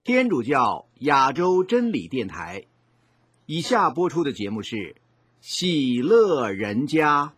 天主教亚洲真理电台，以下播出的节目是《喜乐人家》。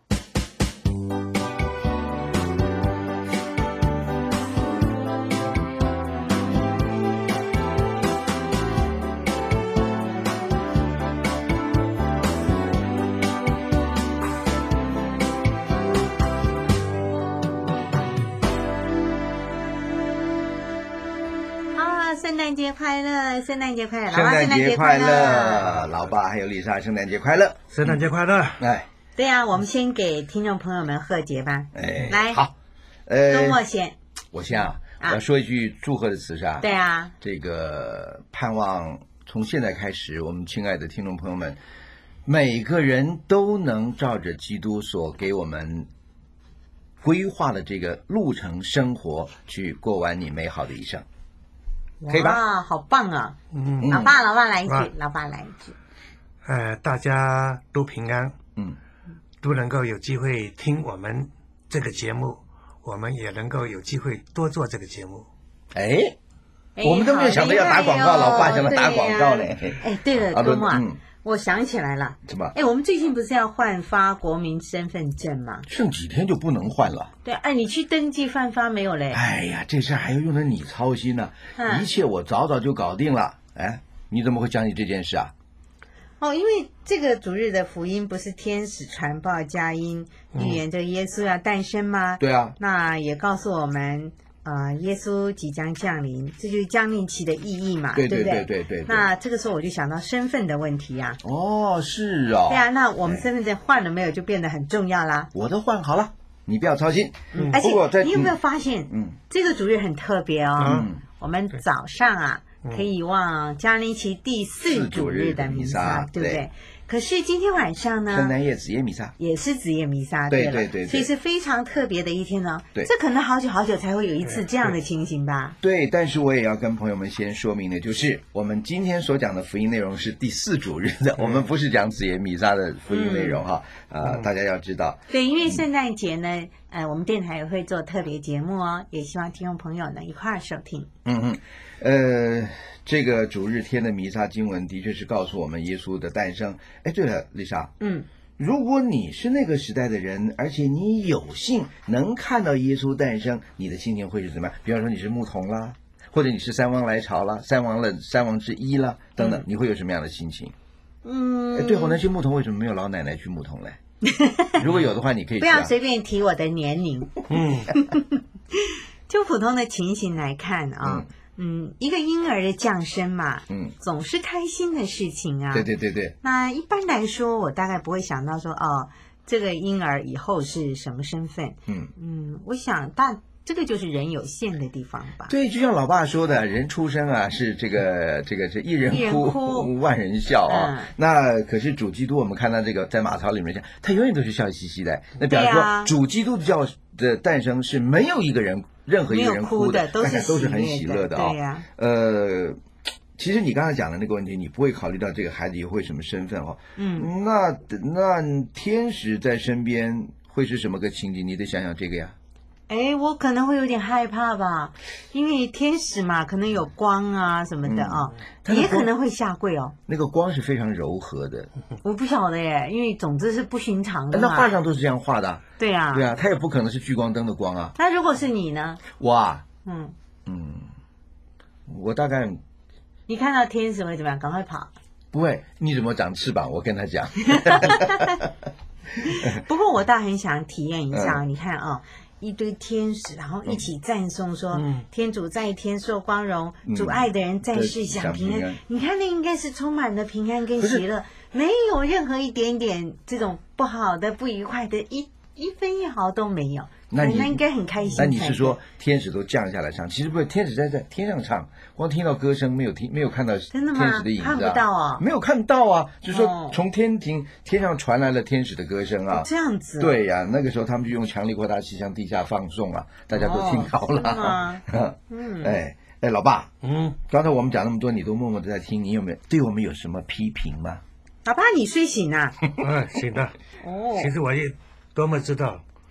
圣诞节快乐，圣诞节快乐， 圣诞节快乐，老爸还有丽莎，圣诞节快乐， 圣诞节快乐！ 哎， 对啊，我们先给听众朋友们贺节吧。 哎， 来， 好， 周末先， 我先我要说一句祝贺的词是对啊， 这个盼望从现在开始，我们亲爱的听众朋友们，每个人都能照着基督所给我们规划的这个路程生活，去过完你美好的一生。可以吧？ 哇，好棒啊！老爸来一句，老爸来一句。 大家都平安，都能够有机会听我们这个节目，我们也能够有机会多做这个节目。 我们都没有想到要打广告，老爸想到打广告呢。 对了，周末我想起来了， 什么？ 我们最近不是要换发国民身份证吗？ 剩几天就不能换了。 对，你去登记换发没有嘞？ 哎呀，这事还要用得你操心呢，一切我早早就搞定了。你怎么会想起这件事啊？ 因为这个主日的福音不是天使传报佳音，预言这个耶稣要诞生吗？ 对啊，那也告诉我们。耶稣即将降临，这就是降临期的意义嘛， 对不对？ 对。 那这个时候我就想到身份的问题啊。 是哦。 对啊，那我们身份证换了没有，就变得很重要啦。 我都换好了，你不要操心。 而且你有没有发现，这个主日很特别哦。我们早上可以望降临期第4主日的弥撒，对不对？可是今天晚上呢， 圣诞夜子夜弥撒也是子夜弥撒， 对， 所以是非常特别的一天呢。 对， 这可能好久才会有一次这样的情形吧。 对，但是我也要跟朋友们先说明的就是，我们今天所讲的福音内容是第4主日的，我们不是讲子夜弥撒的福音内容大家要知道。 对，因为圣诞节呢，我们电台也会做特别节目哦，也希望听众朋友呢一块儿收听。 这个主日天的弥撒经文的确是告诉我们耶稣的诞生。对了，丽莎，如果你是那个时代的人，而且你有幸能看到耶稣诞生，你的心情会是怎么样？比方说你是牧童啦，或者你是三王来朝啦，三王之一啦，等等，你会有什么样的心情？对那些牧童为什么没有老奶奶去牧童嘞？如果有的话，你可以不要随便提我的年龄。就普通的情形来看一个婴儿的降生嘛，总是开心的事情啊。 对。 那一般来说，我大概不会想到说，这个婴儿以后是什么身份。我想，这个就是人有限的地方吧。 对，就像老爸说的，人出生是这个是一人哭万人笑那可是主基督，我们看到这个在马槽里面讲，他永远都是笑嘻嘻的。那表示说，主基督的诞生是没有任何一个人哭的，大家都是很喜乐的对呀。 其实你刚才讲的那个问题，你不会考虑到这个孩子以后会什么身份那天使在身边会是什么个情景？你得想想这个呀。 我可能会有点害怕吧，因为天使嘛，可能有光什么的也可能会下跪那个光是非常柔和的， 我不晓得耶，因为总之是不寻常的嘛。 那画上都是这样画的。 对啊， 它也不可能是聚光灯的光啊。 那如果是你呢？ 我大概你看到天使会怎么样？赶快跑！ 不会，你怎么长翅膀？我跟他讲。 不过我倒很想体验一下你看一堆天使，然后一起赞颂说：“天主在天受光荣，主爱的人在世享平安。”你看，那应该是充满了平安跟喜乐，没有任何一点点这种不好的、不愉快的，一分一毫都没有。那应该很开心。 那你是说天使都降下来唱？其实不是，天使在天上唱，光听到歌声，没有看到天使的影子看不到没有看到就是说从天上传来了天使的歌声这样子。 对呀，那个时候他们就用强力扩大器向地下放送大家都听到了。老爸，刚才我们讲那么多，你都默默的在听，你有没有对我们有什么批评吗？ 老爸，你睡醒啊？ 醒的。其实我也多么知道。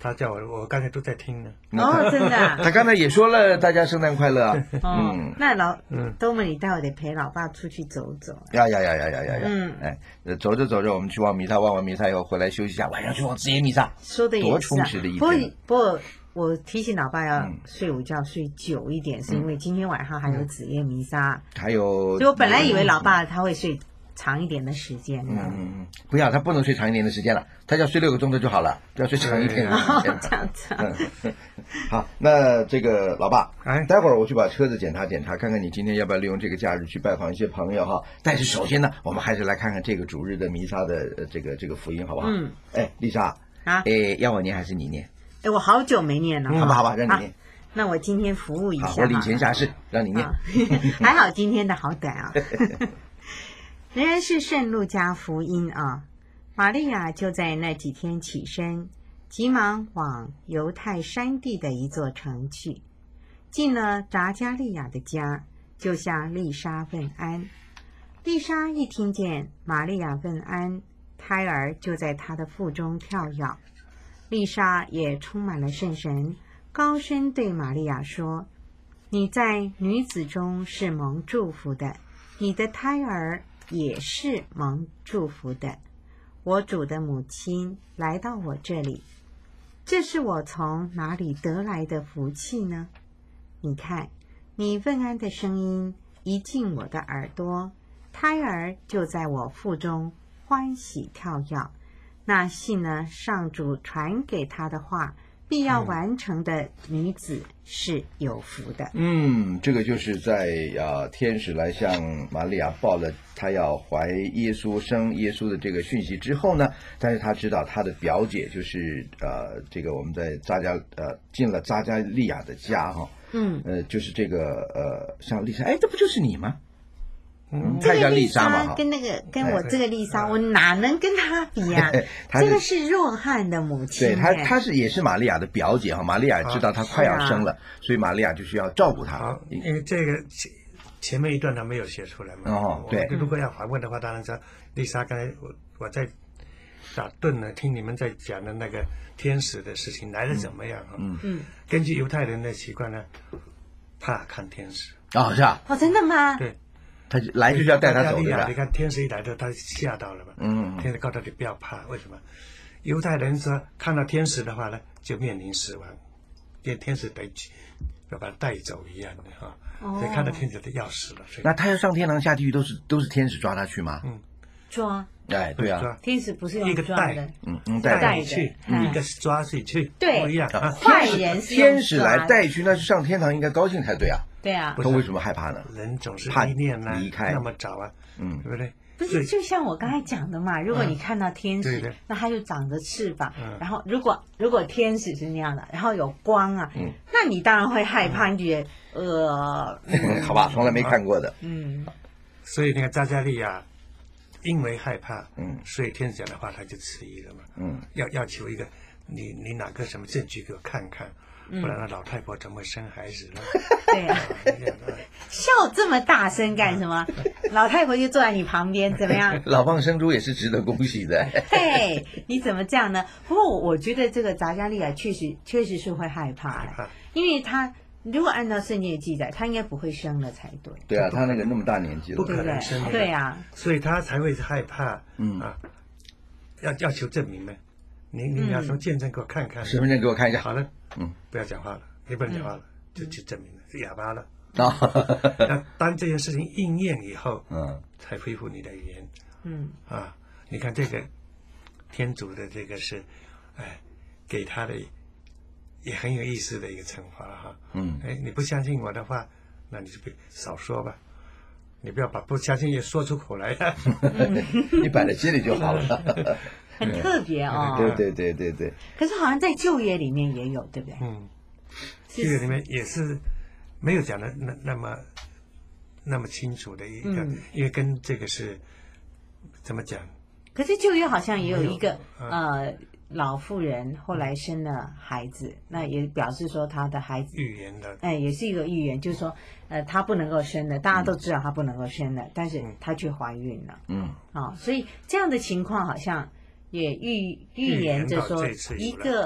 他叫我刚才都在听呢。 哦，真的啊。 他刚才也说了大家圣诞快乐啊。 那多么你待会得陪老爸出去走走。 呀。哎，走着走着，我们去望弥撒，望完弥撒以后回来休息一下，晚上去望子夜弥撒， 说的也是多充实的一天。 不过我提醒老爸要睡午觉睡久一点，是因为今天晚上还有子夜弥撒， 还有， 所以我本来以为老爸他会睡长一点的时间呢。 不要，他不能睡长一点的时间了，他要睡6个钟头就好了，不要睡长一点的时间。 这样子。 好，那这个老爸，待会儿我去把车子检查检查，看看你今天要不要利用这个假日去拜访一些朋友哈。但是首先呢，我们还是来看看这个主日的弥撒的这个福音，好不好？哎，丽莎啊，要我念还是你念？ 我好久没念了。 好吧，让你念。 那我今天服务一下。 好，我礼贤下士，让你念。 还好今天的好短啊。仍然是圣路加福音啊。玛利亚就在那几天起身，急忙往犹太山地的一座城去，进了匝加利亚的家，就向丽莎问安。丽莎一听见玛利亚问安，胎儿就在她的腹中跳跃。丽莎也充满了圣神，高声对玛利亚说：“你在女子中是蒙祝福的，你的胎儿也是蒙祝福的。我主的母亲来到我这里，这是我从哪里得来的福气呢？你看，你问安的声音一进我的耳朵，胎儿就在我腹中欢喜跳跃。那信了上主传给他的话，必要完成的女子是有福的。” 这个就是在天使来向玛利亚报了她要怀耶稣生耶稣的这个讯息之后呢，但是她知道她的表姐就是这个我们在进了匝加利亚的家哈，就是这个像丽莎，哎，这不就是你吗？ 这个丽莎嘛， 跟我这个丽莎，我哪能跟她比啊？这个是若翰的母亲， 对，她也是玛利亚的表姐哈。玛利亚知道她快要生了，所以玛利亚就需要照顾她。 因为这个前面一段她没有写出来嘛。对，如果要反问的话，当然说丽莎刚才我在打盹呢，听你们在讲的那个天使的事情来的怎么样啊？根据犹太人的习惯呢，怕看天使。 是啊。 真的吗？ 对。 他来就是要带他走，对吧？ 你看天使一来的，他吓到了嘛。天使告诉他你不要怕，为什么？犹太人说看到天使的话呢，就面临死亡，因为天使得要把他带走一样的哈。所以看到天使就要死了。 那他要上天堂下地狱都是天使抓他去吗？ 抓。 哎，对啊， 天使不是用一个带的， 带去，一个是抓去， 对， 不一样啊。 坏人是天使来带去，那是上天堂应该高兴才对啊。 对啊， 他为什么害怕呢？ 人总是怕离离开那么早啊，对不对？ 不是，就像我刚才讲的嘛，如果你看到天使，那它就长着翅膀，然后如果天使是那样的，然后有光啊，那你当然会害怕，你觉得好吧，从来没看过的， 所以那个匝加利亚因为害怕，所以天使讲的话他就迟疑了嘛，要求一个你哪个什么证据给我看看。不然那老太婆怎么会生孩子呢？ 对啊，笑这么大声干什么？老太婆就坐在你旁边，怎么样？ 老蚌生珠也是值得恭喜的。 嘿，你怎么这样呢？不过我觉得这个匝加利亚确实是会害怕，因为他如果按照圣经的记载，他应该不会生了才对。 对啊，他那个那么大年纪了， 不可能生。 对啊， 所以他才会害怕。要求证明呢。你要从见证给我看看， 身份证给我看一下。 好了，不要讲话了，你不能讲话了，就去证明了是哑巴了。那当这件事情应验以后，才恢复你的语言。你看这个天主的这个是，给他的也很有意思的一个惩罚哈。你不相信我的话，那你就少说吧，你不要把不相信也说出口来。 你摆在心里就好了。 很特别哦。 对。 可是好像在旧约里面也有，对不对？ 旧约里面也是没有讲的那么清楚的一个，因为跟这个是怎么讲？ 可是旧约好像也有一个老妇人后来生了孩子，那也表示说她的孩子预言的， 也是一个预言，就是说她不能够生的，大家都知道她不能够生的，但是她却怀孕了。所以这样的情况好像也预言着说一个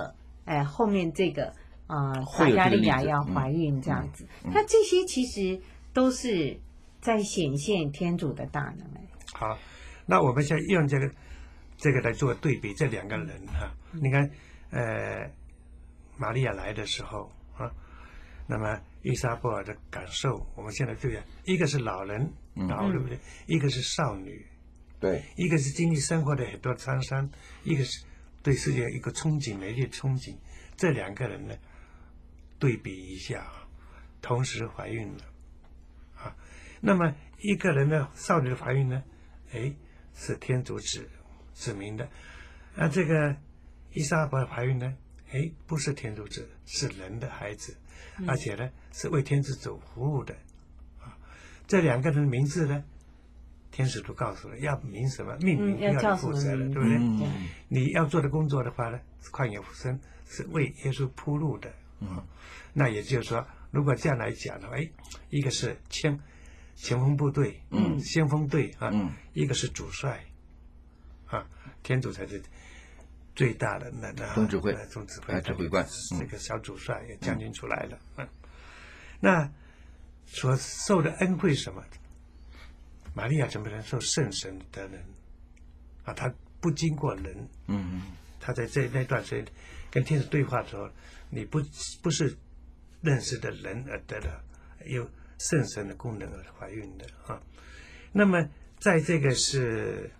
后面这个撒加利亚要怀孕这样子。那这些其实都是在显现天主的大能。 好，那我们现在用这个来做对比，这两个人哈，你看玛利亚来的时候啊，那么伊莎伯尔的感受，我们现在对一个是老人，对不对？一个是少女， 对， 一个是经历生活的很多沧桑，一个是对世界一个憧憬，美丽的憧憬。这两个人呢，对比一下，同时怀孕了，啊，那么一个人的少女的怀孕呢，是天主指明的，这个伊莎伯尔怀孕呢，不是天主是人的孩子，而且呢是为天主主服务的，啊，这两个人的名字呢，天使都告诉了，要名什么命名要你负责的，对不对？你要做的工作的话呢，旷野福生是为耶稣铺路的，那也就是说，如果这样来讲的话，一个是前锋部队，先锋队啊，一个是主帅，啊，天主才是最大的那总指挥官， 这个小主帅也将军出来了，那所受的恩惠什么？玛利亚怎么能受圣神的人啊？他不经过人，他在那段时间跟天使对话的时候，你不是认识的人而得的，有圣神的功能而怀孕的啊。那么在这个是，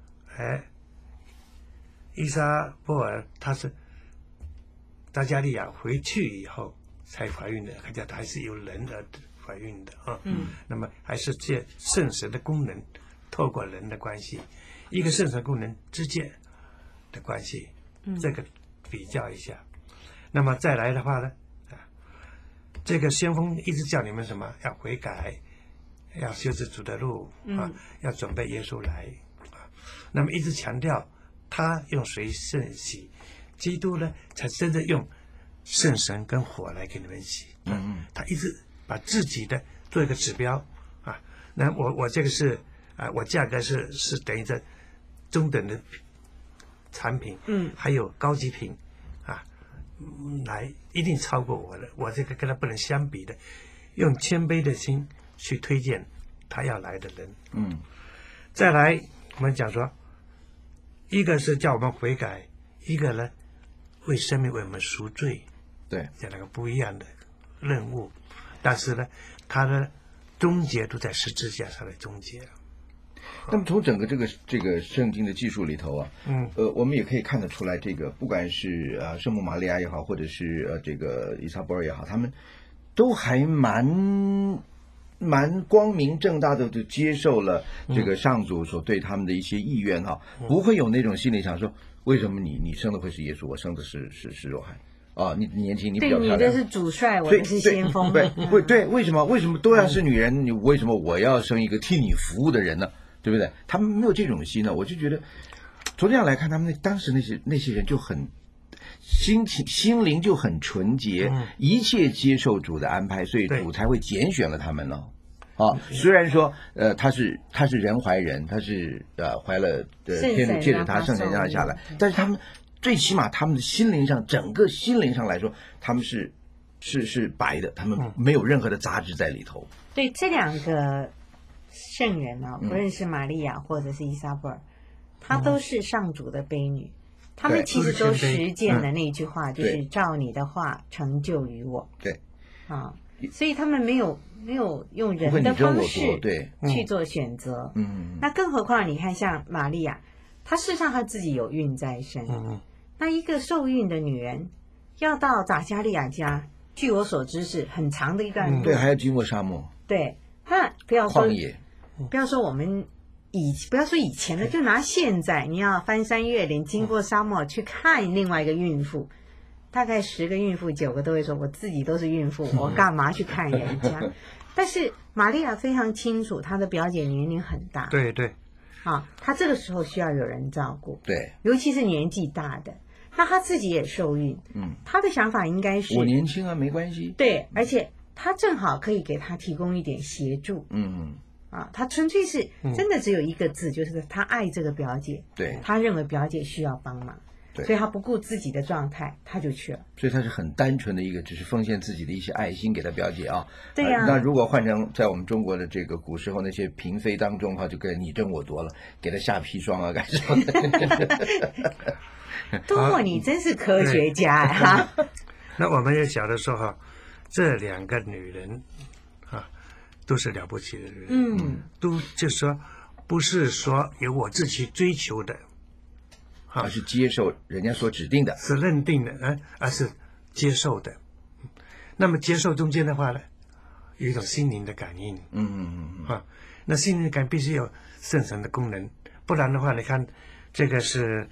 伊莎波尔她是撒加利亚回去以后才怀孕的，还是由人而怀孕的啊。那么还是借圣神的功能，透过人的关系，一个圣神功能之间的关系，这个比较一下。那么再来的话呢，这个先锋一直叫你们什么？要悔改，要修直主的路啊，要准备耶稣来啊。那么一直强调他用水圣洗，基督呢才真正用圣神跟火来给你们洗。他一直把自己的做一个指标啊。那我这个是我价格是等于这中等的产品，还有高级品啊，来一定超过我的，我这个跟他不能相比的，用谦卑的心去推荐他要来的人。再来我们讲说，一个是叫我们悔改，一个呢为生命为我们赎罪， 对， 这两个不一样的任务，但是呢，它的终结都在十字架上的终结。 那么从整个这个圣经的技术里头啊，我们也可以看得出来，这个不管是圣母玛利亚也好，或者是这个伊莎伯尔也好，他们都还蛮光明正大的就接受了这个上主所对他们的一些意愿哈，不会有那种心里想说，为什么你生的会是耶稣，我生的是若翰啊？你年轻，你比较漂亮， 对，你的是主帅，我的是先锋， 对，为什么都要是女人？你为什么我要生一个替你服务的人呢？对不对？他们没有这种心呢，我就觉得从这样来看，他们当时那些人就很心灵就很纯洁，一切接受主的安排，所以主才会拣选了他们呢。虽然说他是人怀人，他是怀了天主借着他圣神让下来，但是他们最起码他们的心灵上，整个心灵上来说，他们是白的，他们没有任何的杂质在里头。 对，这两个圣人不论是玛利亚或者是伊莎伯尔，她都是上主的婢女，他们其实都实践了那句话，就是照你的话成就于我。 对， 所以他们没有用人的方式去做选择。那更何况你看，像玛利亚，她事实上她自己有孕在身。那一个受孕的女人要到撒加利亚家，据我所知是很长的一段路， 对，还要经过沙漠。 对，那不要说旷野， 不要说我们不要说以前的，就拿现在，你要翻山越岭，经过沙漠去看另外一个孕妇，大概10个孕妇9个都会说，我自己都是孕妇，我干嘛去看人家？但是玛利亚非常清楚，她的表姐年龄很大， 对， 她这个时候需要有人照顾， 对， 尤其是年纪大的，那她自己也受孕，她的想法应该是我年轻啊，没关系， 对，而且她正好可以给她提供一点协助，他纯粹是真的只有一个字，就是他爱这个表姐， 对， 他认为表姐需要帮忙。 所以他不顾自己的状态，他就去了。 所以他是很单纯的一个，只是奉献自己的一些爱心给他表姐啊。 对呀。 那如果换成在我们中国的这个古时候那些嫔妃当中的话，就跟你争我夺了，给他下砒霜啊，干什么的？ 多么，你真是科学家呀！ 那我们也晓得说哈，这2个女人啊，都是了不起的人，都就是说不是说由我自己追求的， 而是接受人家所指定的， 是认定的，而是接受的。那么接受中间的话呢，有一种心灵的感应，那心灵感必须有圣神的功能，不然的话，你看这个是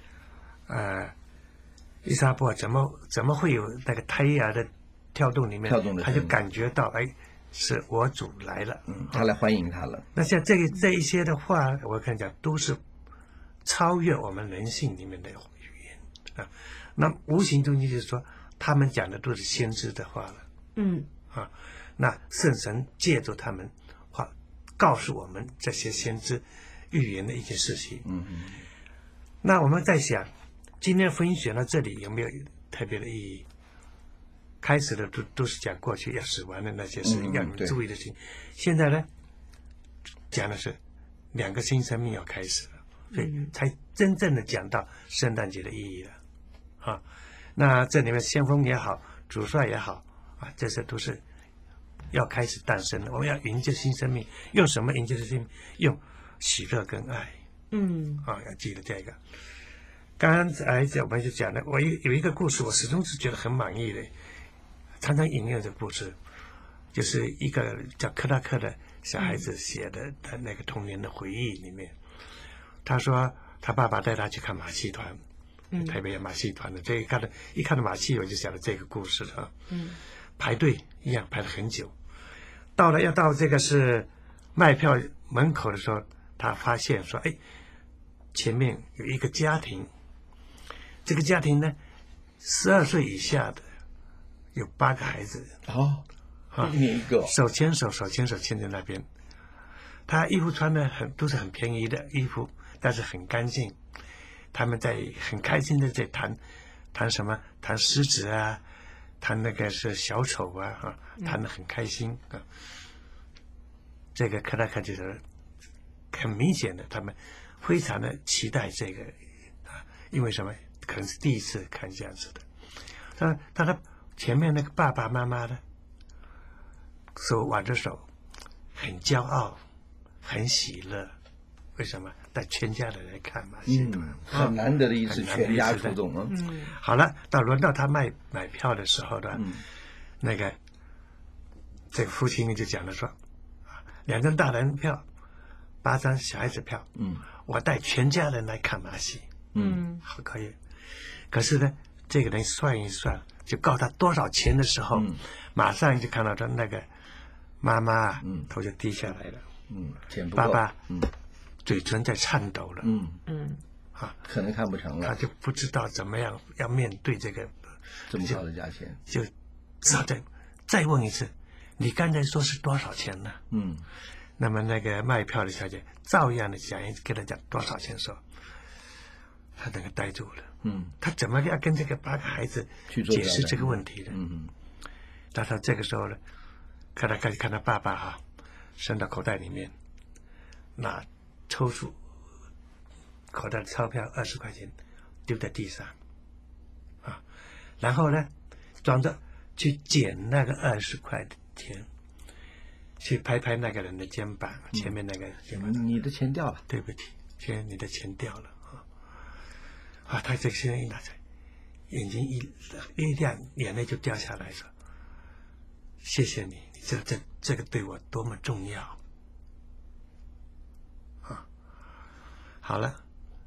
伊莎伯怎么会有那个胎儿的跳动里面，他就感觉到是我主来了， 他来欢迎他了。 那像这一些的话，我看讲都是超越我们人性里面的语言啊。那无形中就是说，他们讲的都是先知的话了，那圣神借助他们话告诉我们这些先知预言的一些事情，那我们在想，今天福音选到这里有没有特别的意义？开始的都是讲过去要死亡的那些事情，要你们注意的事情。现在呢，讲的是2个新生命要开始了，所以才真正的讲到圣诞节的意义了。那这里面先锋也好，主帅也好这些都是要开始诞生的。我们要迎接新生命，用什么迎接新生命？用喜乐跟爱。要记得这个。刚才我们就讲了，我有一个故事，我始终是觉得很满意的，常常引用这个故事，就是一个叫克拉克的小孩子写的那个童年的回忆里面，他说他爸爸带他去看马戏团，台北有马戏团的，这一看到马戏，我就想到这个故事了。排队一样排了很久，要到这个是卖票门口的时候，他发现说，前面有一个家庭，这个家庭呢，12岁以下的有8个孩子， 一个手牵手牵在那边。他衣服穿的都是很便宜的衣服，但是很干净。他们在很开心的在谈什么？谈狮子啊，谈那个是小丑谈得很开心啊。这个克拉克就是很明显的，他们非常的期待这个因为什么？可能是第一次看这样子的。他前面那个爸爸妈妈呢，手挽着手，很骄傲，很喜乐。为什么？带全家的来看马戏团， 很难得的一次全家出动啊。 好了，轮到他买票的时候呢，那个这个父亲就讲了说，2张大人票，8张小孩子票，我带全家人来看马戏，好可以。可是呢，这个人算一算，就告他多少钱的时候，马上就看到他那个妈妈头就低下来了， 钱不够， 爸爸嘴唇在颤抖了， 可能看不成了， 他就不知道怎么样要面对这个这么高的价钱， 就只好再问一次，你刚才说是多少钱呢？那么那个卖票的小姐照样的跟他讲多少钱的时候，他那个呆住了。他怎么要跟这个8个孩子解释这个问题呢？到他这个时候呢，看他爸爸伸到口袋里面，抽出口袋的钞票20块钱丢在地上，然后呢，装着去捡那个20块钱，去拍拍那个人的肩膀，前面那个肩膀， 你的钱掉了， 对不起，你的钱掉了。他这个现在一拿出来，眼睛一亮，眼泪就掉下来说：“谢谢你，这个对我多么重要好了，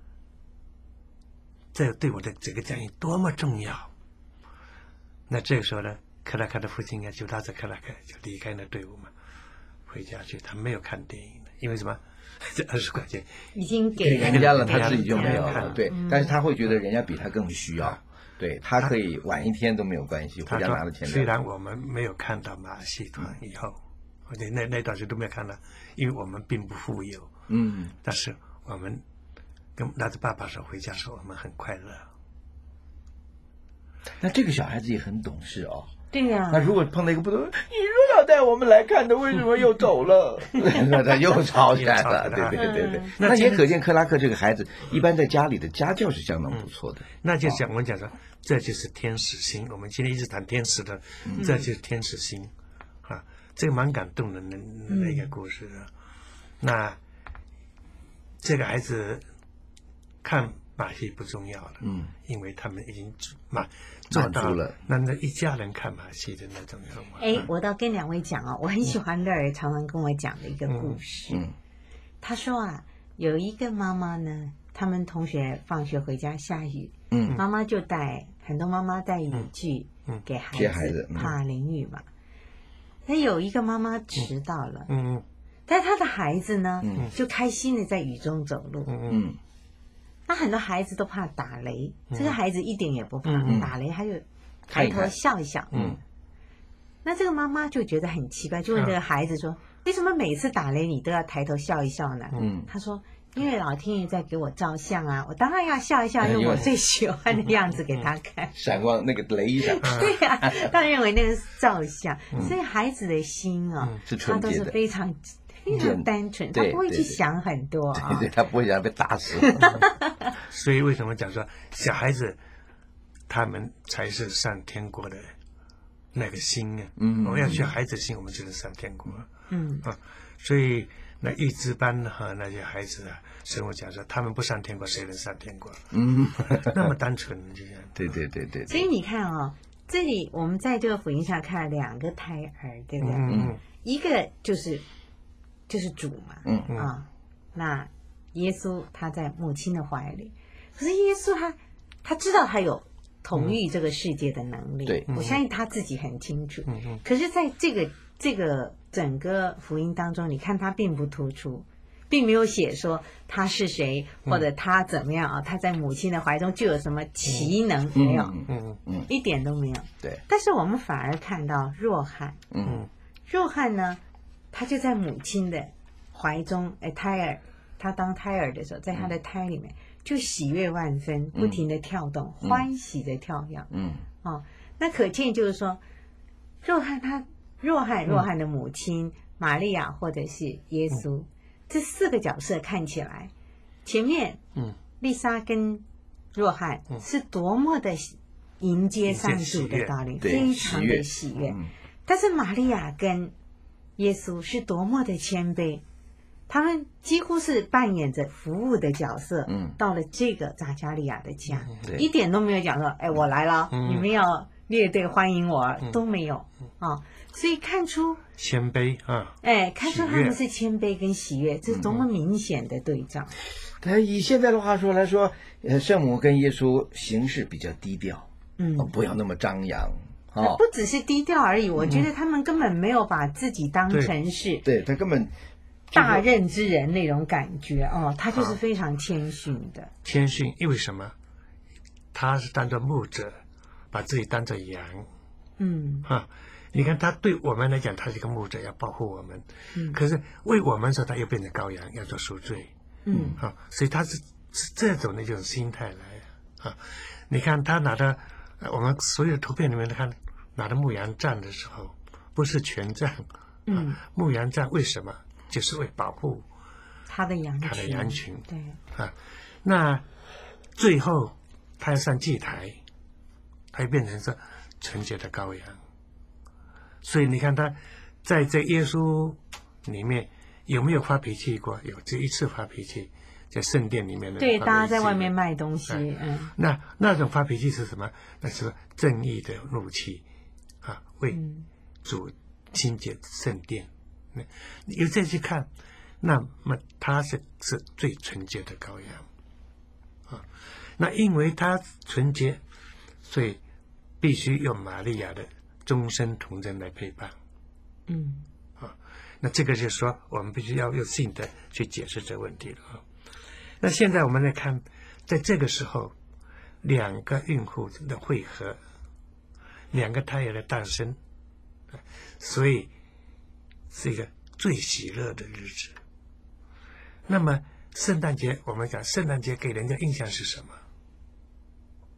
这个对我的这个家庭多么重要。”那这个时候呢，克拉克的父亲就拉着克拉克就离开那队伍嘛，回家去。他没有看电影的，因为什么？这20块钱已经给人家了，他自己就没有了。对，但是他会觉得人家比他更需要，对他可以晚1天都没有关系，回家拿了钱。 虽然我们没有看到马戏团以后，那段时间都没有看到，因为我们并不富有。但是我们跟拿着爸爸手回家的时候，我们很快乐。 那这个小孩子也很懂事哦。 对呀。 那如果碰到一个不懂，你说要带我们来看的，为什么又走了？那他又吵起来了。对。那也可见克拉克这个孩子，一般在家里的家教是相当不错的。 那就我们讲说，这就是天使心。我们今天一直谈天使的，这就是天使心啊，这个蛮感动的那个故事啊。那这个孩子看马戏不重要了，因为他们已经做到了，那一家人看马戏的那种愿望。 我倒跟2位讲我很喜欢乐儿常常跟我讲的一个故事。他说有一个妈妈呢，他们同学放学回家下雨，妈妈就很多妈妈带雨具给孩子，怕淋雨嘛。那有一个妈妈迟到了，但他的孩子呢，就开心的在雨中走路。那很多孩子都怕打雷，这个孩子一点也不怕打雷，他就抬头笑一笑。那这个妈妈就觉得很奇怪，就问这个孩子说：“为什么每次打雷你都要抬头笑一笑呢？”他说：“因为老天爷在给我照相啊，我当然要笑一笑，用我最喜欢的样子给他看。” 闪光那个雷一闪。 对呀，他认为那个是照相，所以孩子的心他都是非常单纯，他不会去想很多对，他不会想被打死。 所以为什么讲说小孩子他们才是上天国的那个心呢？我们要学孩子心，我们就是上天国。所以那预知班和那些孩子神父讲说，他们不上天国，谁能上天国？那么单纯，就这样。 对。 所以你看这里我们在这个福音上看2个胎儿，对不对？一个就是主嘛，那耶稣他在母亲的怀里，可是耶稣他知道他有统御这个世界的能力， 对， 我相信他自己很清楚。可是在这个整个福音当中，你看他并不突出，并没有写说他是谁或者他怎么样他在母亲的怀中就有什么奇能，没有，一点都没有。 对， 但是我们反而看到若翰，若翰呢，他就在母亲的怀中，他当胎儿的时候，在他的胎里面就喜悦万分，不停的跳动，欢喜的跳跃。那可见就是说，若翰的母亲玛利亚或者是耶稣，这4个角色看起来，前面丽莎跟若翰是多么的迎接上主的到临，非常的喜悦。但是玛利亚跟耶稣是多么的谦卑，他们几乎是扮演着服务的角色。到了这个扎加利亚的家，一点都没有讲说我来了，你们要列队欢迎我，都没有所以看出谦卑看出他们是谦卑跟喜悦，这是多么明显的对照。 以现在的话说来说，圣母跟耶稣行事比较低调，不要那么张扬。 不只是低调而已，我觉得他们根本没有把自己当成是对他根本大任之人那种感觉他就是非常谦逊的。 谦逊，因为什么？他是当作牧者，把自己当作羊。你看他对我们来讲，他是一个牧者，要保护我们。可是为我们说，他又变成羔羊，要做赎罪。所以他是这种的一种心态来你看他拿的。我们所有图片里面看，拿着牧羊杖的时候，不是权杖，牧羊杖为什么？就是为保护他的羊群。 对那最后他要上祭台，他就变成是纯洁的羔羊。所以你看他在这耶稣里面有没有发脾气过？有，只一次发脾气。在圣殿里面的， 对，大家在外面卖东西， 那种发脾气是什么？那是正义的怒气为主清洁圣殿。你再去看，那么他是最纯洁的羔羊那因为他纯洁，所以必须用玛利亚的终身童真来陪伴。那这个就是说，我们必须要用信的去解释这个问题了那现在我们来看，在这个时候，2个孕妇的会合，2个胎儿的诞生，所以是一个最喜乐的日子。那么圣诞节，我们讲圣诞节给人家印象是什么？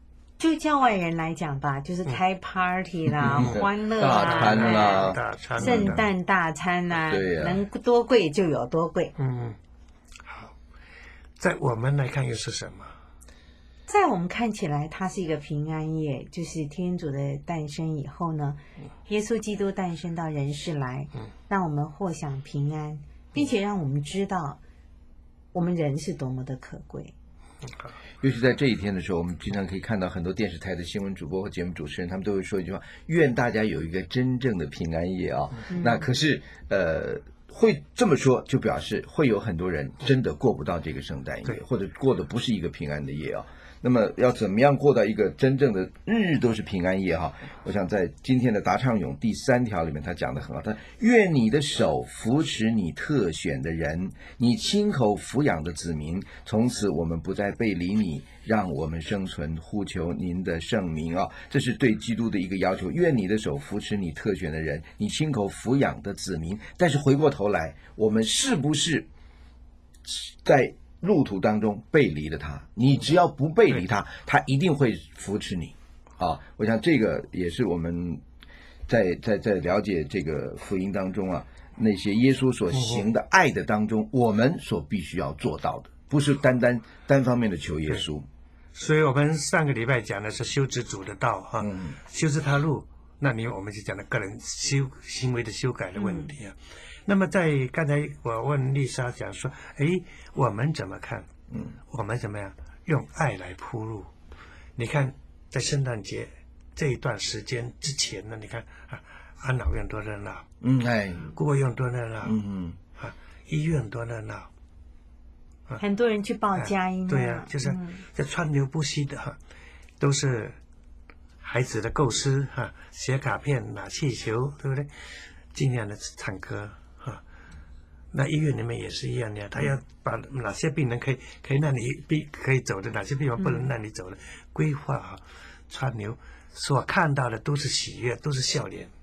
就教外人来讲吧，就是开 party 啦，欢乐大餐啦， 大餐， 圣诞大餐啦， 对呀， 能多贵就有多贵。 好，在我们来看又是什么？ 在我们看起来，它是一个平安夜，就是天主的诞生以后呢，耶稣基督诞生到人世来，让我们获享平安，并且让我们知道我们人是多么的可贵。 尤其在这一天的时候，我们经常可以看到很多电视台的新闻主播和节目主持人，他们都会说一句话：愿大家有一个真正的平安夜啊。那可是会这么说，就表示会有很多人真的过不到这个圣诞夜，或者过的不是一个平安的夜啊。那么要怎么样过到一个真正的日日都是平安夜哈？我想在今天的答唱咏第3条里面，他讲得很好。他愿你的手扶持你特选的人，你亲口抚养的子民，从此我们不再背离你，让我们生存，呼求您的圣名啊！这是对基督的一个要求。愿你的手扶持你特选的人，你亲口抚养的子民。但是回过头来，我们是不是在路途当中背离了他？你只要不背离他，他一定会扶持你啊！我想这个也是我们在了解这个福音当中啊，那些耶稣所行的爱的当中，我们所必须要做到的，不是单方面的求耶稣。 所以我们上个礼拜讲的是修直主的道哈，修直他路。那我们就讲了个人行为的修改的问题啊。那么在刚才我问丽莎讲说，我们怎么看？我们怎么样用爱来铺路？你看，在圣诞节这一段时间之前呢，你看安老院多热闹，孤儿院多热闹，医院多热闹， 很多人去报佳音， 对呀，就是这川流不息的都是孩子的构思写卡片、拿气球，对不对？尽量的唱歌那医院里面也是一样的，他要把哪些病人可以让你可以走的，哪些病人不能让你走的，规划川流所看到的都是喜悦，都是笑脸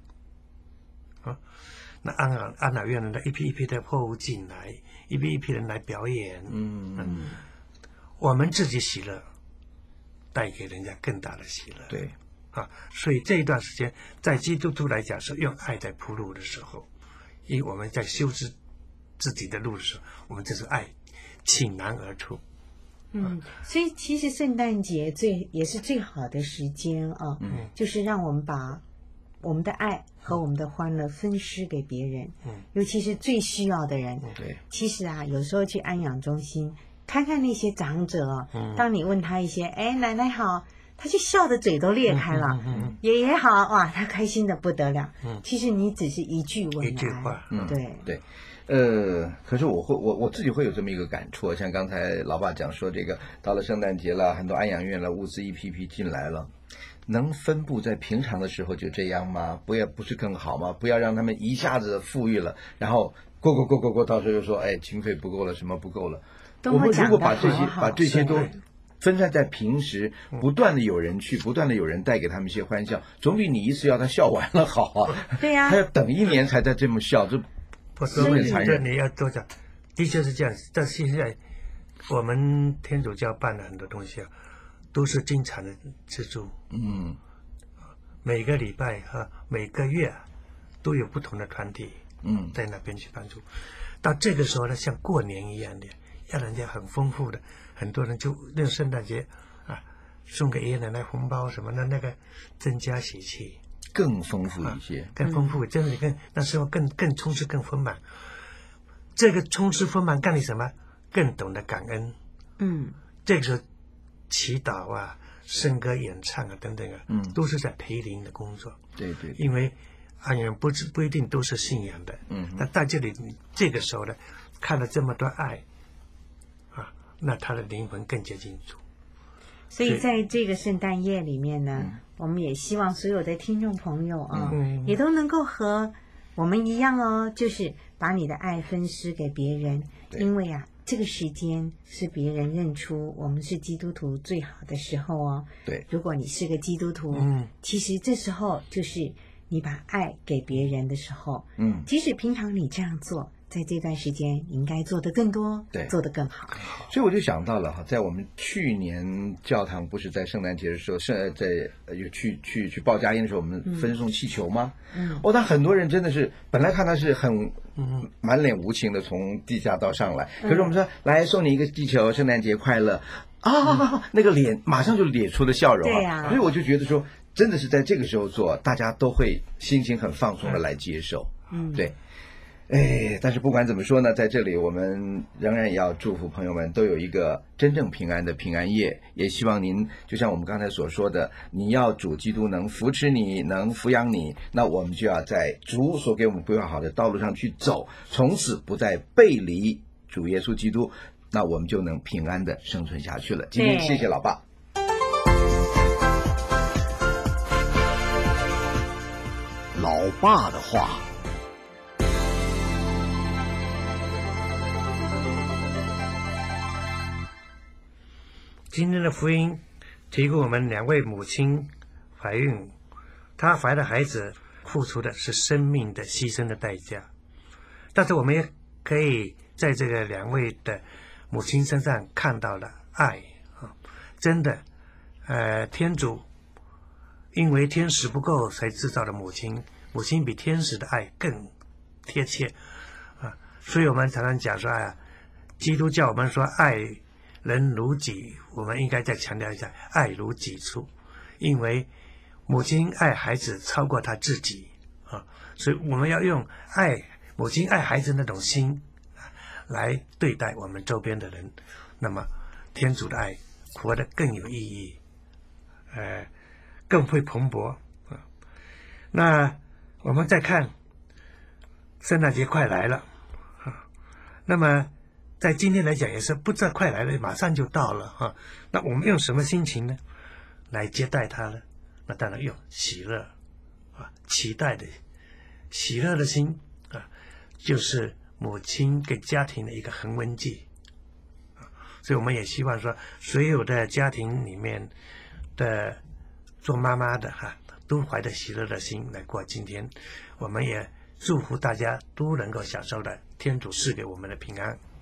那安老院的一批一批的货物进来，一批一批人来表演，我们自己喜乐，带给人家更大的喜乐。 对所以这一段时间，在基督徒来讲是用爱在铺路的时候，因为我们在修直自己的路的时候，我们这是爱倾囊而出。 所以其实圣诞节也是最好的时间啊，就是让我们把我们的爱和我们的欢乐分施给别人，尤其是最需要的人。 对， 其实有时候去安养中心看看那些长者当你问他一些奶奶好，他就笑得嘴都裂开了，爷爷好，哇，他开心的不得了。其实你只是一句问安， 一句话， 对。可是我自己会有这么一个感触，像刚才老爸讲说，这个到了圣诞节了，很多安养院了，物资一批批进来了，能分布在平常的时候就这样吗？不是更好吗？不要让他们一下子富裕了，然后过，到时候又说经费不够了，什么不够了。我们如果把这些都分散在平时，不断的有人去，不断的有人带给他们一些欢笑，总比你一次要他笑完了好啊。 对呀， 他要等1年才在这么笑，这很残忍。 你要多讲，的确是这样。但现在我们天主教办了很多东西都是经常的资助。每个礼拜每个月都有不同的团体在那边去帮助。到这个时候呢，像过年一样的，让人家很丰富的，很多人就那圣诞节送给爷爷奶奶红包什么的，那个增加喜气。 更丰富一些， 更丰富，真的那时候更充实、更丰满。这个充实丰满干你什么？更懂得感恩。这个时候祈祷圣歌演唱等等都是在培灵的工作。 对， 因为安养不一定都是信仰的。那在这里这个时候呢，看了这么多爱那他的灵魂更接近主。 所以在这个圣诞夜里面呢，我们也希望所有的听众朋友也都能够和我们一样就是把你的爱分施给别人，因为这个时间是别人认出我们是基督徒最好的时候对， 如果你是个基督徒，其实这时候就是你把爱给别人的时候，即使平常你这样做， 在这段时间你应该做得更多， 对， 做得更好。 所以我就想到了哈，在我们去年教堂不是在圣诞节的时候，去报佳音的时候，我们分送气球吗？但很多人真的是本来看他是很满脸无情的从地下道上来，可是我们说来送你一个气球，圣诞节快乐那个脸马上就咧出了笑容对啊。 所以我就觉得说，真的是在这个时候做，大家都会心情很放松的来接受。对。但是不管怎么说呢，在这里我们仍然也要祝福朋友们都有一个真正平安的平安夜，也希望您就像我们刚才所说的，你要主基督能扶持你，能抚养你，那我们就要在主所给我们规划好的道路上去走，从此不再背离主耶稣基督，那我们就能平安的生存下去了。今天谢谢老爸。 老爸的话。 今天的福音提供我们2位母亲怀孕，她怀的孩子付出的是生命的牺牲的代价，但是我们也可以在这个2位的母亲身上看到了爱真的天主因为天使不够才制造的母亲比天使的爱更贴切所以我们常常讲说基督教我们说爱人如己，我们应该再强调一下爱如己出，因为母亲爱孩子超过他自己所以我们要用母亲爱孩子那种心来对待我们周边的人，那么天主的爱活得更有意义，更会蓬勃那我们再看圣诞节快来了那么在今天来讲也是不知道快来了，马上就到了那我们用什么心情呢来接待它呢？那当然用喜乐期待的喜乐的心就是母亲给家庭的一个恒温剂所以我们也希望说所有的家庭里面的做妈妈的都怀着喜乐的心来过今天，我们也祝福大家都能够享受到天主赐给我们的平安。